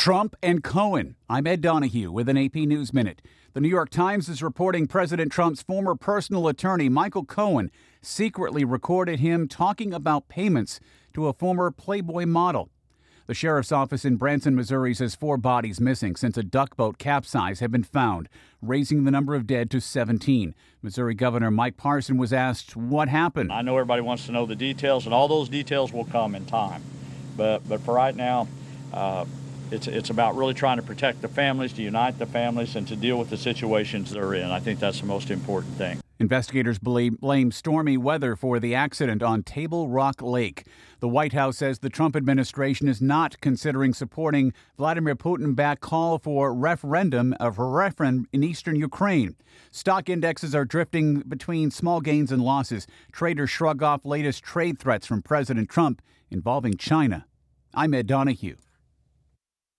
Trump and Cohen. I'm Ed Donahue with an AP News Minute. The New York Times is reporting President Trump's former personal attorney, Michael Cohen, secretly recorded him talking about payments to a former Playboy model. The sheriff's office in Branson, Missouri says 4 bodies missing since a duck boat capsized have been found, raising the number of dead to 17. Missouri Governor Mike Parson was asked what happened. I know everybody wants to know the details, and all those details will come in time. But for right now, it's about really trying to protect the families, to unite the families, and to deal with the situations they're in. I think that's the most important thing. Investigators blame stormy weather for the accident on Table Rock Lake. The White House says the Trump administration is not considering supporting Vladimir Putin-backed call for referendum in eastern Ukraine. Stock indexes are drifting between small gains and losses. Traders shrug off latest trade threats from President Trump involving China. I'm Ed Donahue.